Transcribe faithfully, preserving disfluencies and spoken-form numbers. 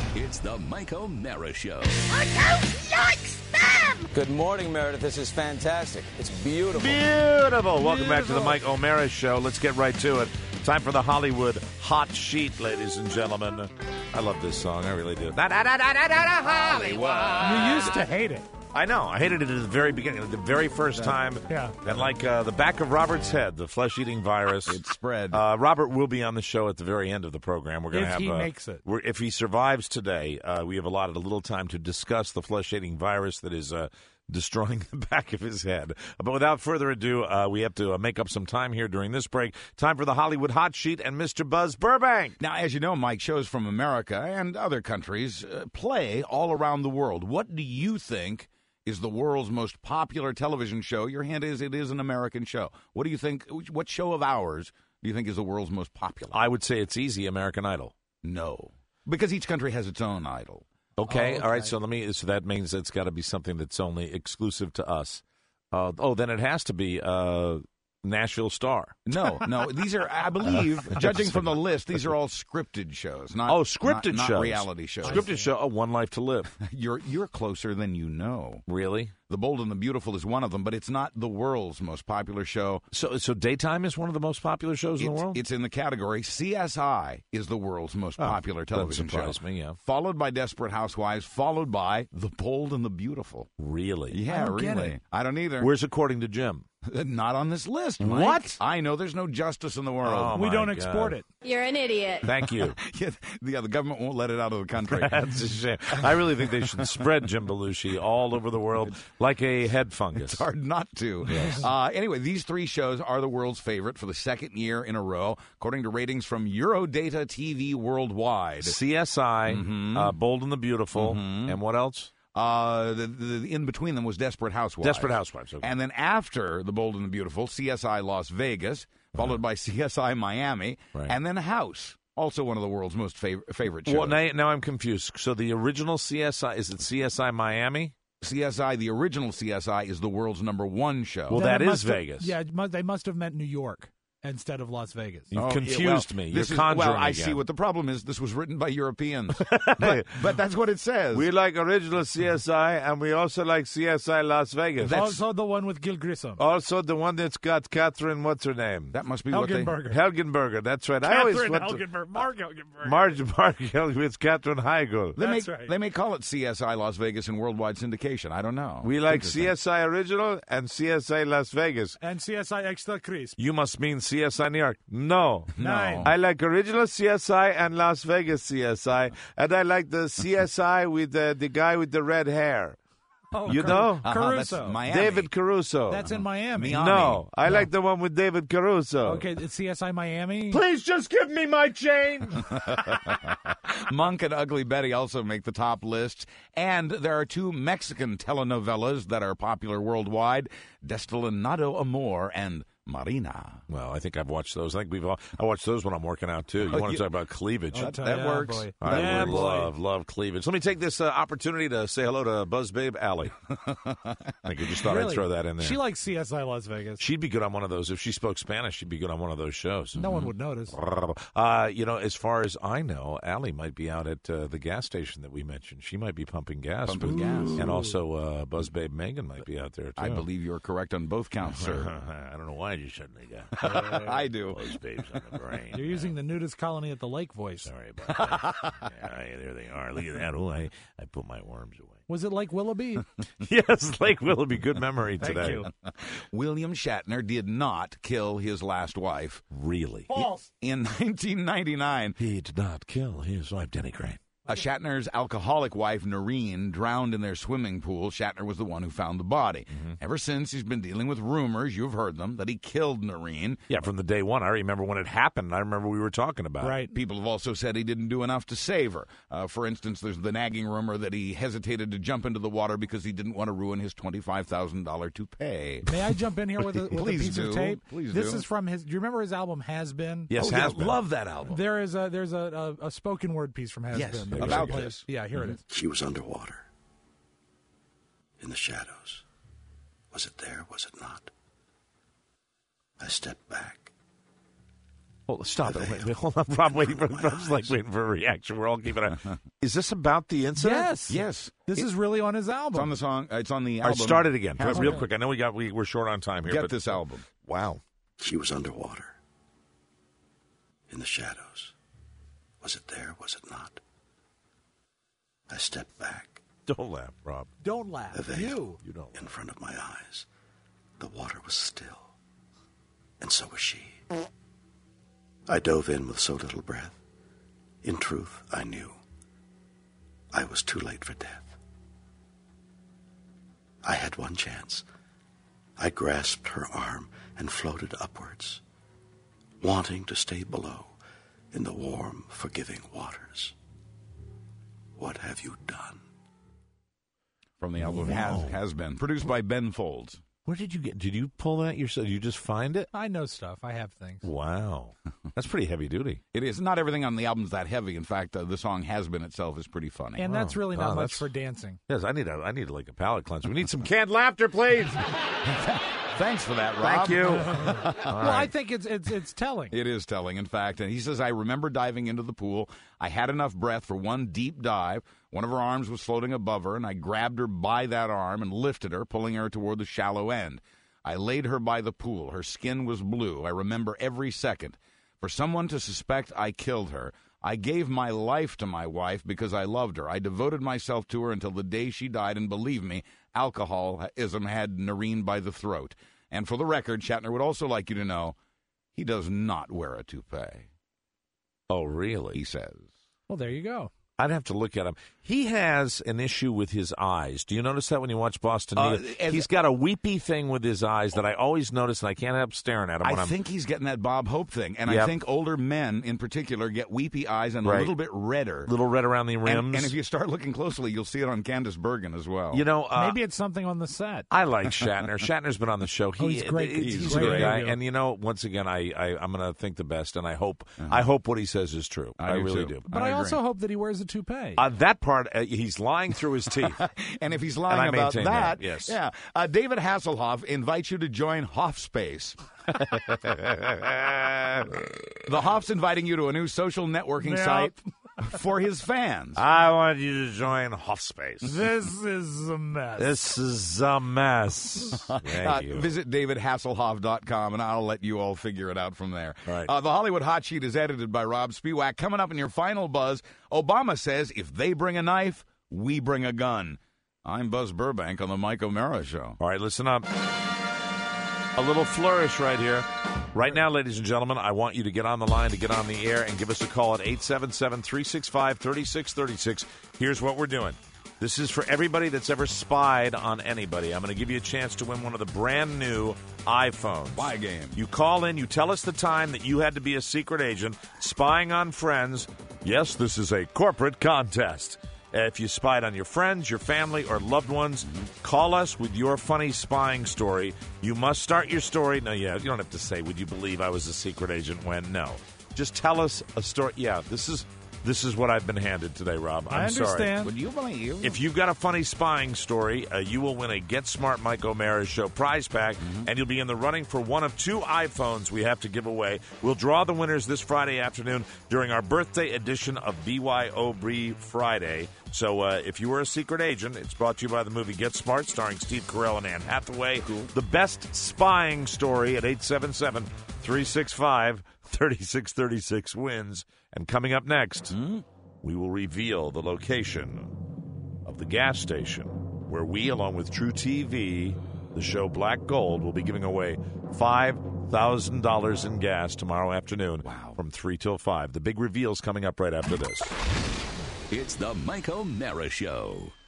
It's the Mike O'Mara Show. I don't like spam! Good morning, Meredith. This is fantastic. It's beautiful. Beautiful. Welcome back to the Mike O'Mara Show. Let's get right to it. Time for the Hollywood Hot Sheet, ladies and gentlemen. I love this song. I really do. Da, da, da, da, da, da, Hollywood. You used to hate it. I know. I hated it at the very beginning, the very first time. Yeah. And like uh, the back of Robert's head, the flesh-eating virus. It spread. Uh, Robert will be on the show at the very end of the program. We're going to If have. he uh, makes it. We're, if he survives today, uh, we have allotted a little time to discuss the flesh-eating virus that is uh, destroying the back of his head. But without further ado, uh, we have to uh, make up some time here during this break. Time for the Hollywood Hot Sheet and Mister Buzz Burbank. Now, as you know, Mike, shows from America and other countries uh, play all around the world. What do you think is the world's most popular television show? Your hint is it is an American show. What do you think? What show of ours do you think is the world's most popular? I would say it's easy, American Idol. No, because each country has its own idol. Okay, Oh, okay. all right. So let me. So that means it's got to be something that's only exclusive to us. Uh, oh, then it has to be uh, Nashville Star. No, no. These are, I believe, judging from the list, these are all scripted shows. Not, Oh, scripted not, shows, not reality shows. Scripted show. Oh, One Life to Live. You're you're closer than you know. Really? The Bold and the Beautiful is one of them, but it's not the world's most popular show. So, so daytime is one of the most popular shows in It's, the world. it's in the category. C S I is the world's most popular television doesn't show. surprise me, yeah. Followed by Desperate Housewives, followed by The Bold and the Beautiful. Really? Yeah, I don't get really. it. I don't either. Where's according to Jim? Not on this list, Mike. What? I know there's no justice in the world. Oh, we my don't God. export it. You're an idiot. Thank you. yeah, the, the government won't let it out of the country. That's a shame. I really think they should spread Jim Belushi all over the world like a head fungus. It's hard not to. Uh, anyway, these three shows are the world's favorite for the second year in a row, according to ratings from Eurodata T V Worldwide. C S I, Mm-hmm. uh, Bold and the Beautiful, and what else? Uh, the, the, the in between them was Desperate Housewives. Desperate Housewives. Okay. And then after The Bold and the Beautiful, C S I Las Vegas, followed by C S I Miami, Right. and then House, also one of the world's most fav- favorite shows. Well, now, now I'm confused. So the original C S I, is it C S I Miami? C S I, the original C S I, is the world's number one show. Well, Then that it is must have- Vegas. yeah, it must- they must have meant New York instead of Las Vegas. You've Oh, yeah, confused well, me. this You're is- conjuring Well, I again. see what the problem is. This was written by Europeans. but, but that's what it says. We like original C S I, and we also like C S I Las Vegas. Also the one with Gil Grissom. Also, the one that's got Catherine, what's her name? that must be what they... Helgenberger. Helgenberger, that's right. I always Catherine went to Helgenberg. Mark Helgenberg. Marge, Mark Helgenberger, it's Catherine Heigl. They That's may, right. they may call it C S I Las Vegas in worldwide syndication. I don't know. We like Interesting. C S I Original and C S I Las Vegas. And C S I Extra Crisp. You must mean C S I New York. No. Nine. I like original C S I and Las Vegas C S I, and I like the C S I with the, the guy with the red hair. Oh, You Car- know? Uh-huh, that's Caruso. Miami. David Caruso. That's in Miami. Miami. No, I No. like the one with David Caruso. Okay, it's C S I Miami. Please just give me my chain. Monk and Ugly Betty also make the top lists. And there are two Mexican telenovelas that are popular worldwide, Destilado Amor and Marina. Well, I think I've watched those. I think we've all. I watch those when I'm working out too. You Oh, want to you- talk about cleavage? Oh, That, tell that ya, works. boy. I Yeah, would boy. love, love cleavage. So let me take this uh, opportunity to say hello to Buzz Babe Allie. I think I just thought I'd Really? throw that in there. She likes C S I Las Vegas. She'd be good on one of those. If she spoke Spanish, she'd be good on one of those shows. No one would notice. Uh, you know, as far as I know, Allie might be out at uh, the gas station that we mentioned. She might be pumping gas. Pumping but- gas. And also, uh, Buzz Babe Megan might be out there, too. I believe you're correct on both counts, sir. I don't know why you suddenly got I do. Buzz Babes on the brain. You're using the nudist colony at the lake voice. Sorry about that. Yeah, there they are. Look at that. Oh, I, I put my worms away. Was it Lake Willoughby? Yes, Lake Willoughby. Good memory Thank today. you. William Shatner did not kill his last wife. Really? False. In nineteen ninety-nine, He did not kill his wife, Denny Crane. Uh, Shatner's alcoholic wife, Noreen, drowned in their swimming pool. Shatner was the one who found the body. Mm-hmm. Ever since, he's been dealing with rumors, you've heard them, that he killed Noreen. Yeah, from the day one. I remember when it happened. I remember we were talking about it. Right. People have also said he didn't do enough to save her. Uh, for instance, there's the nagging rumor that he hesitated to jump into the water because he didn't want to ruin his twenty-five thousand dollars toupee. May I jump in here with a, with a Please piece do. of tape? Please this do. is from his. Do you remember his album Has Been? Yes, Oh, has yeah, been. love that album. There is a there's a, a, a spoken word piece from Has Yes, Been. that about we should play. this. Yeah, here it is. She was underwater. In the shadows. Was it there? Was it not? I stepped back. Hold, stop it. Wait, wait, hold on, Rob. Waiting for, I'm just like waiting for a reaction. We're all keeping it. Is this about the incident? Yes. Yes. This It- is really on his album. It's on the song. uh, It's on the All right, album. start it again, Has real Been. quick. I know we got we we're short on time here. Get but this album. Wow. She was underwater. In the shadows. Was it there? Was it not? I stepped back. Don't laugh, Rob. Don't laugh. A veil You. You don't. in front of my eyes. The water was still. And so was she. I dove in with so little breath. In truth, I knew I was too late for death. I had one chance. I grasped her arm and floated upwards, wanting to stay below in the warm, forgiving waters. What have you done? From the album Has, Has Been. Produced by Ben Folds. Where did you get? Did you pull that yourself? Did you just find it? I know stuff. I have things. Wow, that's pretty heavy duty. It is. Not everything on the album's that heavy. In fact, uh, the song Has Been itself is pretty funny. And that's really Oh, not much that's- for dancing. Yes, I need a I need like a palate cleanser. We need some canned laughter, please. Thanks for that, Rob. Thank you. Well, I think it's it's it's telling. It is telling, in fact. And he says, I remember diving into the pool. I had enough breath for one deep dive. One of her arms was floating above her, and I grabbed her by that arm and lifted her, pulling her toward the shallow end. I laid her by the pool. Her skin was blue. I remember every second. For someone to suspect I killed her, I gave my life to my wife because I loved her. I devoted myself to her until the day she died, and believe me, alcoholism had Noreen by the throat. And for the record, Shatner would also like you to know, he does not wear a toupee, Oh, really? he says. Well, there you go. I'd have to look at him. He has an issue with his eyes. Do you notice that when you watch Boston Uh, Media? as- He's got a weepy thing with his eyes that I always notice, and I can't help staring at him. I when I'm, think he's getting that Bob Hope thing. And I Yep. think older men in particular get weepy eyes and Right. a little bit redder. little red around the rims. And, and if you start looking closely, you'll see it on Candace Bergen as well. you know, uh, Maybe it's something on the set. I like Shatner. Shatner's been on the show. He, Oh, he's great. He's, He's a great good guy. radio. And you know, once again, I, I I'm going to think the best, and I hope I hope what he says is true. I I, do really too. do. But I I, agree. also hope that he wears a toupee. Uh, that part, uh, he's lying through his teeth. And if he's And I lying about maintain that, that, yes. yeah. Uh, David Hasselhoff invites you to join Hoffspace. The Hoff's inviting you to a new social networking Yep. site for his fans. I want you to join Hoffspace. This is a mess. This is a mess. Thank Uh, you. visit david hasselhoff dot com, and I'll let you all figure it out from there. Right. Uh, the Hollywood Hot Sheet is edited by Rob Spiewak. Coming up in your final buzz, Obama says, if they bring a knife, we bring a gun. I'm Buzz Burbank on the Mike O'Mara Show. All right, listen up. A little flourish right here. Right now, ladies and gentlemen, I want you to get on the line, to get on the air, and give us a call at eight seven seven, three six five, three six three six. Here's what we're doing. This is for everybody that's ever spied on anybody. I'm going to give you a chance to win one of the brand new iPhones. Spy game. You call in, you tell us the time that you had to be a secret agent spying on friends. Yes, this is a corporate contest. Uh, If you spied on your friends, your family, or loved ones, call us with your funny spying story. You must start your story. No, yeah, you don't have to say, would you believe I was a secret agent when? No. Just tell us a story. Yeah, this is this is what I've been handed today, Rob. I'm I understand. sorry. Would you believe? If you've got a funny spying story, uh, you will win a Get Smart Mike O'Mara Show prize pack, and you'll be in the running for one of two iPhones we have to give away. We'll draw the winners this Friday afternoon during our birthday edition of B Y O B Friday. So uh, if you were a secret agent, it's brought to you by the movie Get Smart, starring Steve Carell and Anne Hathaway. The best spying story at eight seven seven, three six five, three six three six wins. And coming up next, we will reveal the location of the gas station where we, along with True T V, the show Black Gold, will be giving away five thousand dollars in gas tomorrow afternoon from three till five. The big reveal's coming up right after this. It's the Mike O'Mara Show.